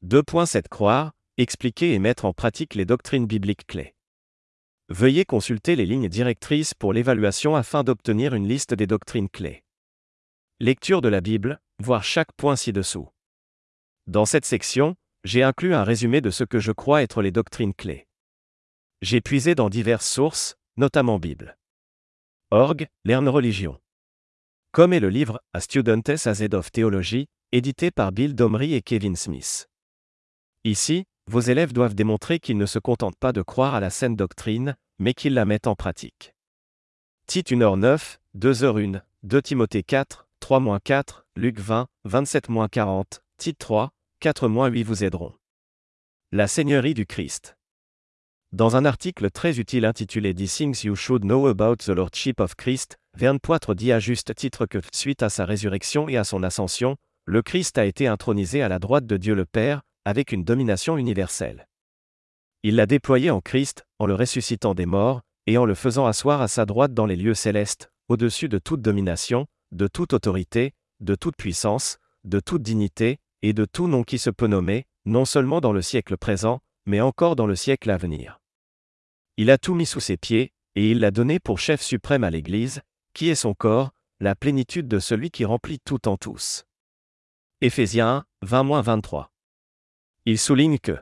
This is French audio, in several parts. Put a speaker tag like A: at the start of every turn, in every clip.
A: 2.7 Croire, expliquer et mettre en pratique les doctrines bibliques clés. Veuillez consulter les lignes directrices pour l'évaluation afin d'obtenir une liste des doctrines clés. Lecture de la Bible, voir chaque point ci-dessous. Dans cette section, j'ai inclus un résumé de ce que je crois être les doctrines clés. J'ai puisé dans diverses sources, notamment Bible. Org, Learn Religion. Comme est le livre A Student's Aid of Theology, édité par Bill Domry et Kevin Smith. Ici, vos élèves doivent démontrer qu'ils ne se contentent pas de croire à la saine doctrine, mais qu'ils la mettent en pratique. Tite 1h9, 2h1, 2 Timothée 4, 3-4, Luc 20, 27-40, Tite 3, 4-8 vous aideront. La Seigneurie du Christ. Dans un article très utile intitulé 10 Things You Should Know About the Lordship of Christ, Verne Poitre dit à juste titre que, suite à sa résurrection et à son ascension, le Christ a été intronisé à la droite de Dieu le Père, avec une domination universelle. Il l'a déployé en Christ, en le ressuscitant des morts, et en le faisant asseoir à sa droite dans les lieux célestes, au-dessus de toute domination, de toute autorité, de toute puissance, de toute dignité, et de tout nom qui se peut nommer, non seulement dans le siècle présent, mais encore dans le siècle à venir. Il a tout mis sous ses pieds, et il l'a donné pour chef suprême à l'Église, qui est son corps, la plénitude de celui qui remplit tout en tous. Éphésiens 1, 20-23. Il souligne que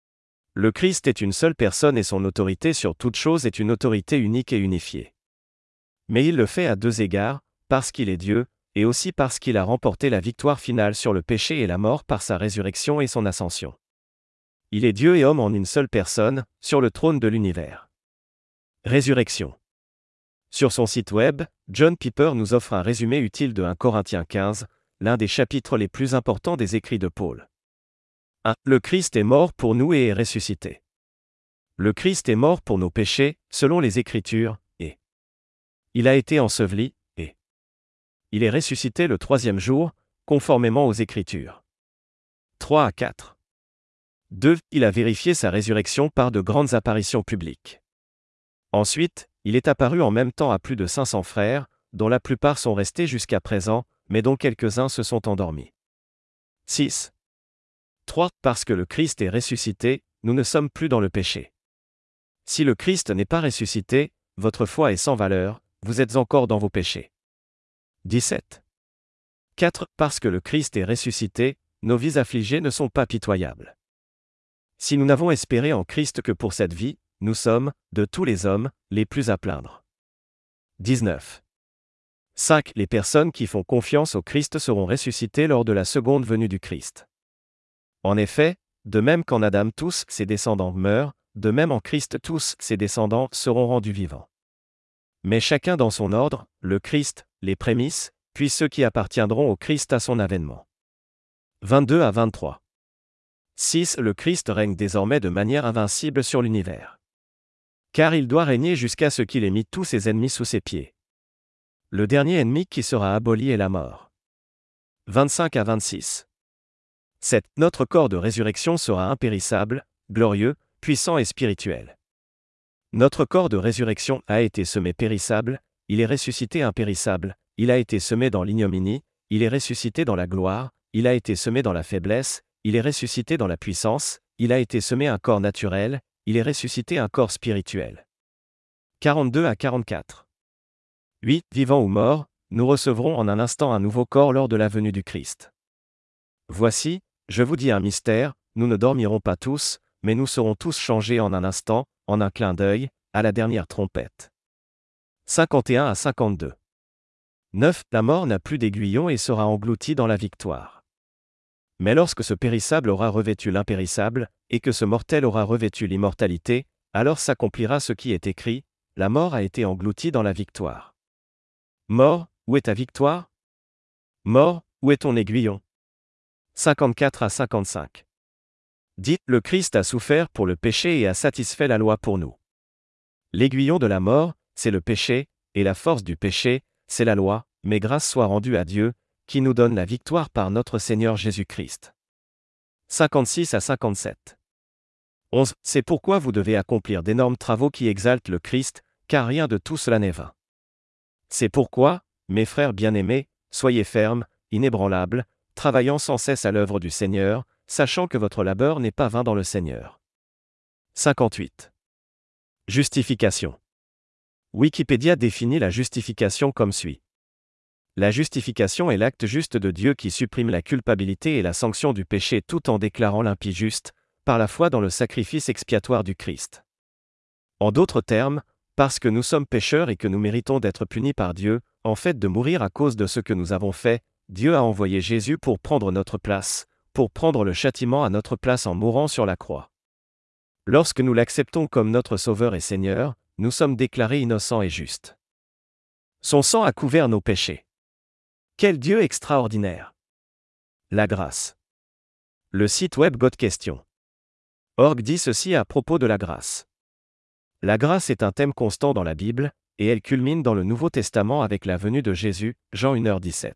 A: le Christ est une seule personne et son autorité sur toute chose est une autorité unique et unifiée. Mais il le fait à deux égards, parce qu'il est Dieu, et aussi parce qu'il a remporté la victoire finale sur le péché et la mort par sa résurrection et son ascension. Il est Dieu et homme en une seule personne, sur le trône de l'univers. Résurrection. Sur son site web, John Piper nous offre un résumé utile de 1 Corinthiens 15, l'un des chapitres les plus importants des écrits de Paul. 1. Le Christ est mort pour nous et est ressuscité. Le Christ est mort pour nos péchés, selon les Écritures, et il a été enseveli, et il est ressuscité le troisième jour, conformément aux Écritures. 3-4. 2. Il a vérifié sa résurrection par de grandes apparitions publiques. Ensuite, il est apparu en même temps à plus de 500 frères, dont la plupart sont restés jusqu'à présent, mais dont quelques-uns se sont endormis. 6. 3. Parce que le Christ est ressuscité, nous ne sommes plus dans le péché. Si le Christ n'est pas ressuscité, votre foi est sans valeur, vous êtes encore dans vos péchés. 17. 4. Parce que le Christ est ressuscité, nos vies affligées ne sont pas pitoyables. Si nous n'avons espéré en Christ que pour cette vie, nous sommes, de tous les hommes, les plus à plaindre. 19. 5. Les personnes qui font confiance au Christ seront ressuscitées lors de la seconde venue du Christ. En effet, de même qu'en Adam tous ses descendants meurent, de même en Christ tous ses descendants seront rendus vivants. Mais chacun dans son ordre, le Christ, les prémices, puis ceux qui appartiendront au Christ à son avènement. 22-23. 6. Le Christ règne désormais de manière invincible sur l'univers. Car il doit régner jusqu'à ce qu'il ait mis tous ses ennemis sous ses pieds. Le dernier ennemi qui sera aboli est la mort. 25-26. 7. Notre corps de résurrection sera impérissable, glorieux, puissant et spirituel. Notre corps de résurrection a été semé périssable, il est ressuscité impérissable, il a été semé dans l'ignominie, il est ressuscité dans la gloire, il a été semé dans la faiblesse, il est ressuscité dans la puissance, il a été semé un corps naturel, il est ressuscité un corps spirituel. 42-44. 8. Vivants ou morts, nous recevrons en un instant un nouveau corps lors de la venue du Christ. Voici, je vous dis un mystère, nous ne dormirons pas tous, mais nous serons tous changés en un instant, en un clin d'œil, à la dernière trompette. 51-52. 9. La mort n'a plus d'aiguillon et sera engloutie dans la victoire. Mais lorsque ce périssable aura revêtu l'impérissable, et que ce mortel aura revêtu l'immortalité, alors s'accomplira ce qui est écrit, la mort a été engloutie dans la victoire. Mort, où est ta victoire? Mort, où est ton aiguillon? 54-55. Dites, le Christ a souffert pour le péché et a satisfait la loi pour nous. L'aiguillon de la mort, c'est le péché, et la force du péché, c'est la loi, mais grâce soit rendue à Dieu, qui nous donne la victoire par notre Seigneur Jésus-Christ. 56-57. 11. C'est pourquoi vous devez accomplir d'énormes travaux qui exaltent le Christ, car rien de tout cela n'est vain. C'est pourquoi, mes frères bien-aimés, soyez fermes, inébranlables, travaillant sans cesse à l'œuvre du Seigneur, sachant que votre labeur n'est pas vain dans le Seigneur. 58. Justification. Wikipédia définit la justification comme suit. La justification est l'acte juste de Dieu qui supprime la culpabilité et la sanction du péché tout en déclarant l'impie juste, par la foi dans le sacrifice expiatoire du Christ. En d'autres termes, parce que nous sommes pécheurs et que nous méritons d'être punis par Dieu, en fait de mourir à cause de ce que nous avons fait, Dieu a envoyé Jésus pour prendre notre place, pour prendre le châtiment à notre place en mourant sur la croix. Lorsque nous l'acceptons comme notre Sauveur et Seigneur, nous sommes déclarés innocents et justes. Son sang a couvert nos péchés. Quel Dieu extraordinaire! La grâce. Le site web GodQuestion.org dit ceci à propos de la grâce. La grâce est un thème constant dans la Bible, et elle culmine dans le Nouveau Testament avec la venue de Jésus, Jean 1h17.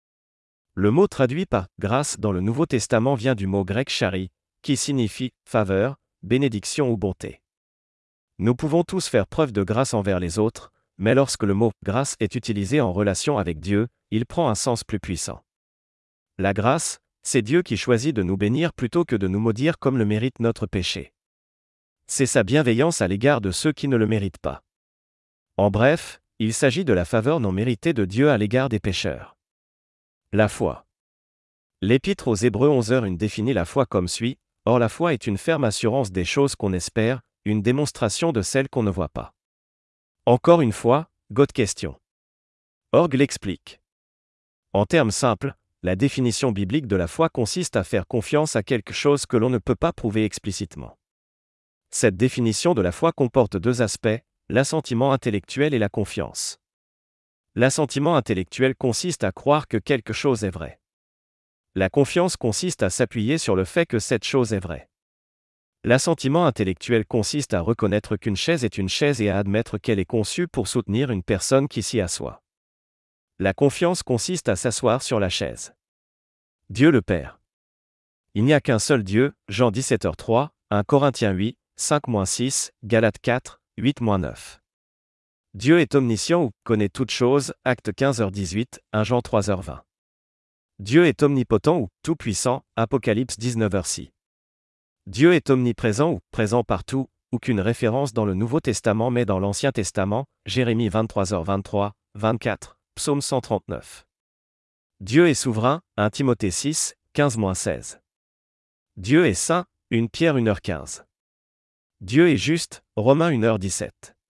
A: Le mot traduit par « grâce » dans le Nouveau Testament vient du mot grec chari, qui signifie « faveur », « bénédiction » ou « bonté ». Nous pouvons tous faire preuve de grâce envers les autres, mais lorsque le mot « grâce » est utilisé en relation avec Dieu, il prend un sens plus puissant. La grâce, c'est Dieu qui choisit de nous bénir plutôt que de nous maudire comme le mérite notre péché. C'est sa bienveillance à l'égard de ceux qui ne le méritent pas. En bref, il s'agit de la faveur non méritée de Dieu à l'égard des pécheurs. La foi. L'Épître aux Hébreux 11h1 définit la foi comme suit. Or la foi est une ferme assurance des choses qu'on espère, une démonstration de celles qu'on ne voit pas. Encore une fois, GodQuestion.org l'explique. En termes simples, la définition biblique de la foi consiste à faire confiance à quelque chose que l'on ne peut pas prouver explicitement. Cette définition de la foi comporte deux aspects, l'assentiment intellectuel et la confiance. L'assentiment intellectuel consiste à croire que quelque chose est vrai. La confiance consiste à s'appuyer sur le fait que cette chose est vraie. L'assentiment intellectuel consiste à reconnaître qu'une chaise est une chaise et à admettre qu'elle est conçue pour soutenir une personne qui s'y assoit. La confiance consiste à s'asseoir sur la chaise. Dieu le Père. Il n'y a qu'un seul Dieu, Jean 17h3, 1 Corinthiens 8, 5-6, Galates 4, 8-9. Dieu est omniscient ou connaît toutes choses, Actes 15h18, 1 Jean 3h20. Dieu est omnipotent ou tout-puissant, Apocalypse 19h6. Dieu est omniprésent ou présent partout, aucune référence dans le Nouveau Testament mais dans l'Ancien Testament, Jérémie 23h23, 24, Psaume 139. Dieu est souverain, 1 Timothée 6, 15-16. Dieu est saint, 1 Pierre 1h15. Dieu est juste, Romains 1h17.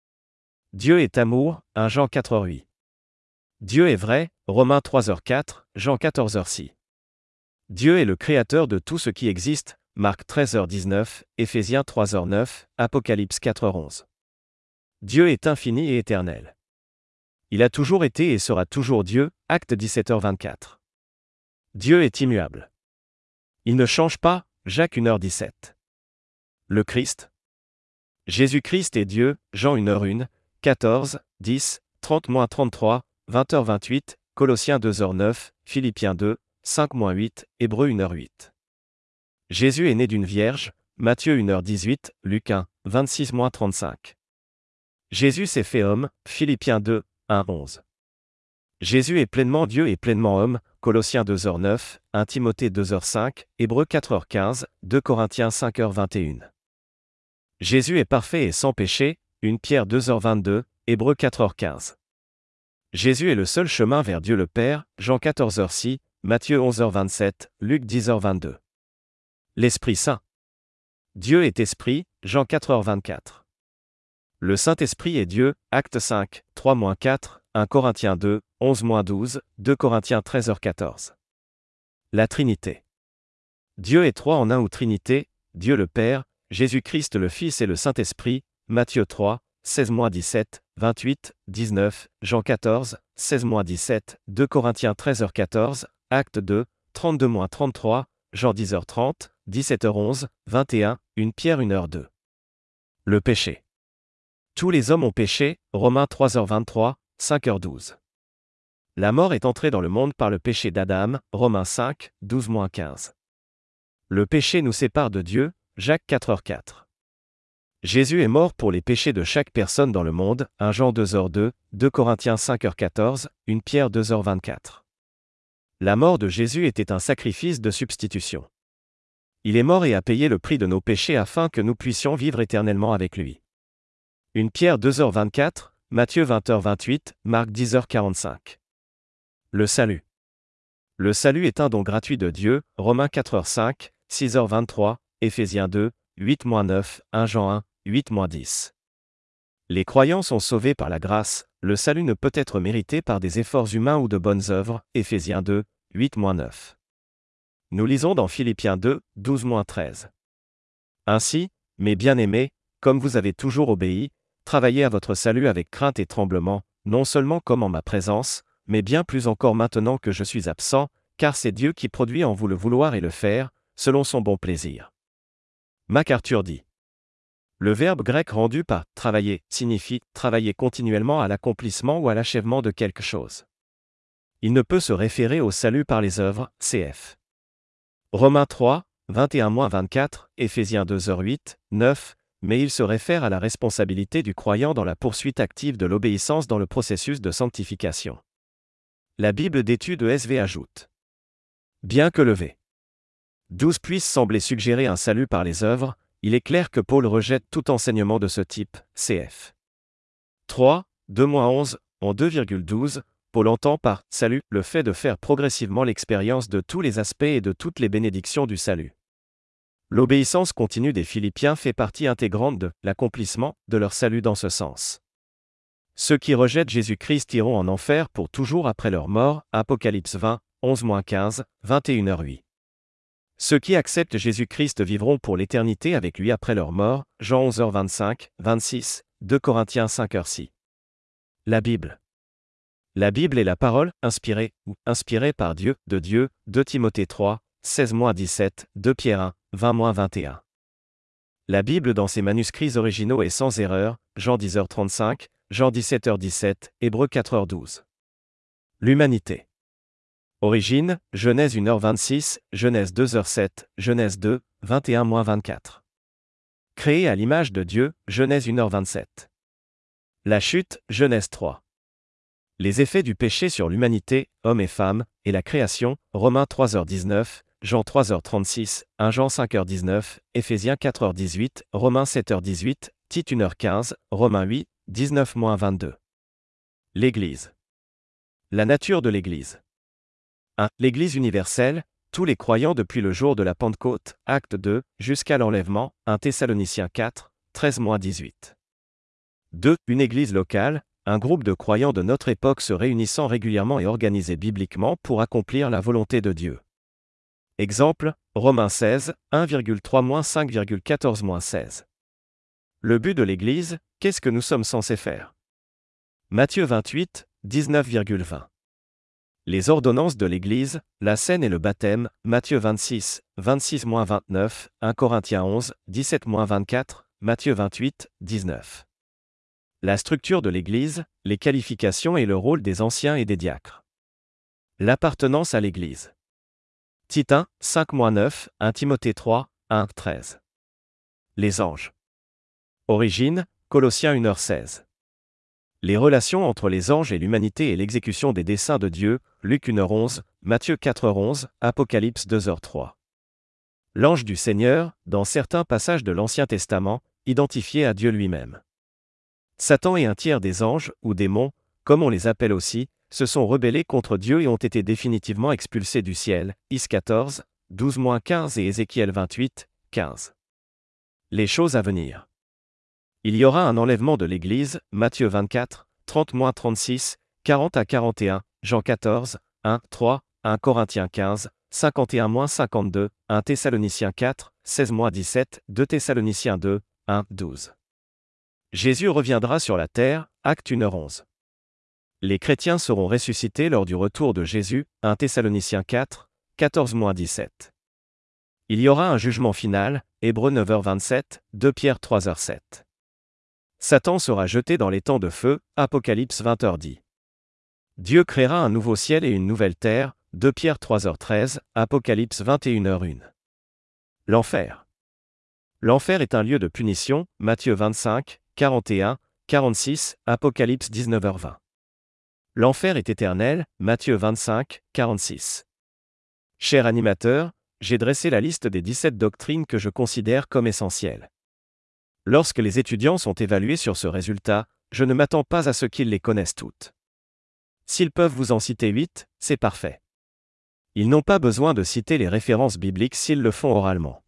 A: Dieu est amour, 1 Jean 4h8. Dieu est vrai, Romains 3h4, Jean 14h6. Dieu est le créateur de tout ce qui existe, Marc 13h19, Éphésiens 3h9, Apocalypse 4h11. Dieu est infini et éternel. Il a toujours été et sera toujours Dieu, Acte 17h24. Dieu est immuable. Il ne change pas, Jacques 1h17. Le Christ. Jésus-Christ est Dieu, Jean 1h1, 14, 10, 30-33, 20h28, Colossiens 2h9, Philippiens 2, 5-8, Hébreux 1h8. Jésus est né d'une vierge, Matthieu 1h18, Luc 1, 26-35. Jésus s'est fait homme, Philippiens 2, 1-11. Jésus est pleinement Dieu et pleinement homme, Colossiens 2h9, 1 Timothée 2h5, Hébreux 4h15, 2 Corinthiens 5h21. Jésus est parfait et sans péché, 1 Pierre 2h22, Hébreux 4h15. Jésus est le seul chemin vers Dieu le Père, Jean 14h6, Matthieu 11h27, Luc 10h22. L'Esprit Saint. Dieu est Esprit, Jean 4h24. Le Saint-Esprit est Dieu, Acte 5, 3-4, 1 Corinthiens 2, 11-12, 2 Corinthiens 13h14. La Trinité. Dieu est trois en un ou Trinité, Dieu le Père, Jésus-Christ le Fils et le Saint-Esprit, Matthieu 3, 16-17, 28, 19, Jean 14, 16-17, 2 Corinthiens 13h14, Acte 2, 32-33, Jean 10h30, 17h11, 21, 1 Pierre 1h2. Le péché. Tous les hommes ont péché, Romains 3h23, 5h12. La mort est entrée dans le monde par le péché d'Adam, Romains 5, 12-15. Le péché nous sépare de Dieu, Jacques 4h4. Jésus est mort pour les péchés de chaque personne dans le monde, 1 Jean 2h2, 2 Corinthiens 5h14, 1 Pierre 2h24. La mort de Jésus était un sacrifice de substitution. Il est mort et a payé le prix de nos péchés afin que nous puissions vivre éternellement avec lui. 1 Pierre 2h24, Matthieu 20h28, Marc 10h45. Le salut. Le salut est un don gratuit de Dieu, Romains 4h5, 6h23, Éphésiens 2, 8-9, 1 Jean 1, 8-10. Les croyants sont sauvés par la grâce, le salut ne peut être mérité par des efforts humains ou de bonnes œuvres, Éphésiens 2, 8-9. Nous lisons dans Philippiens 2, 12-13. Ainsi, mes bien-aimés, comme vous avez toujours obéi, travaillez à votre salut avec crainte et tremblement, non seulement comme en ma présence, mais bien plus encore maintenant que je suis absent, car c'est Dieu qui produit en vous le vouloir et le faire, selon son bon plaisir. MacArthur dit. Le verbe grec rendu par « travailler » signifie « travailler continuellement à l'accomplissement ou à l'achèvement de quelque chose ». Il ne peut se référer au salut par les œuvres, cf. Romains 3, 21-24, Éphésiens 2h8, 9, mais il se réfère à la responsabilité du croyant dans la poursuite active de l'obéissance dans le processus de sanctification. La Bible d'études ESV ajoute. Bien que le v.12 puisse sembler suggérer un salut par les œuvres, il est clair que Paul rejette tout enseignement de ce type, cf. 3, 2-11, en 2,12, Paul entend par « salut » le fait de faire progressivement l'expérience de tous les aspects et de toutes les bénédictions du salut. L'obéissance continue des Philippiens fait partie intégrante de l'accomplissement de leur salut dans ce sens. Ceux qui rejettent Jésus-Christ iront en enfer pour toujours après leur mort, Apocalypse 20, 11-15, 21h8. Ceux qui acceptent Jésus-Christ vivront pour l'éternité avec lui après leur mort, Jean 11h25, 26, 2 Corinthiens 5h6. La Bible. La Bible est la parole, inspirée, ou inspirée par Dieu, de Dieu, 2 Timothée 3, 16-17, 2 Pierre 1, 20-21. La Bible dans ses manuscrits originaux est sans erreur, Jean 10h35, Jean 17h17, Hébreux 4h12. L'humanité. Origine, Genèse 1h26, Genèse 2h7, Genèse 2, 21-24. Créé à l'image de Dieu, Genèse 1h27. La chute, Genèse 3. Les effets du péché sur l'humanité, hommes et femmes, et la création, Romains 3h19, Jean 3h36, 1 Jean 5h19, Éphésiens 4h18, Romains 7h18, Tite 1h15, Romains 8, 19-22. L'Église. La nature de l'Église. 1. L'Église universelle, tous les croyants depuis le jour de la Pentecôte, acte 2, jusqu'à l'enlèvement, 1 Thessaloniciens 4, 13-18. 2. Une Église locale, un groupe de croyants de notre époque se réunissant régulièrement et organisé bibliquement pour accomplir la volonté de Dieu. Exemple, Romains 16, 1,3-5,14-16. Le but de l'Église, qu'est-ce que nous sommes censés faire? Matthieu 28, 19,20. Les ordonnances de l'Église, la scène et le baptême, Matthieu 26, 26-29, 1 Corinthiens 11, 17-24, Matthieu 28, 19. La structure de l'Église, les qualifications et le rôle des anciens et des diacres. L'appartenance à l'Église. Tite 1, 5-9, 1 Timothée 3, 1, 13. Les anges. Origine, Colossiens 1h16. Les relations entre les anges et l'humanité et l'exécution des desseins de Dieu, Luc 1h11, Matthieu 4h11, Apocalypse 2h3. L'ange du Seigneur, dans certains passages de l'Ancien Testament, identifié à Dieu lui-même. Satan et un tiers des anges, ou démons, comme on les appelle aussi, se sont rebellés contre Dieu et ont été définitivement expulsés du ciel, Is 14, 12-15 et Ézéchiel 28, 15. Les choses à venir. Il y aura un enlèvement de l'Église, Matthieu 24, 30-36, 40-41, Jean 14, 1, 3, 1 Corinthiens 15, 51-52, 1 Thessaloniciens 4, 16-17, 2 Thessaloniciens 2, 1, 12. Jésus reviendra sur la terre, Acte 1h11. Les chrétiens seront ressuscités lors du retour de Jésus, 1 Thessaloniciens 4, 14-17. Il y aura un jugement final, Hébreux 9h27, 2 Pierre 3h7. Satan sera jeté dans les temps de feu, Apocalypse 20h10. Dieu créera un nouveau ciel et une nouvelle terre, 2 Pierre 3h13, Apocalypse 21h1. L'enfer. L'enfer est un lieu de punition, Matthieu 25, 41, 46, Apocalypse 19h20. L'enfer est éternel, Matthieu 25, 46. Cher animateur, J'ai dressé la liste des 17 doctrines que je considère comme essentielles. Lorsque les étudiants sont évalués sur ce résultat, je ne m'attends pas à ce qu'ils les connaissent toutes. S'ils peuvent vous en citer 8, c'est parfait. Ils n'ont pas besoin de citer les références bibliques s'ils le font oralement.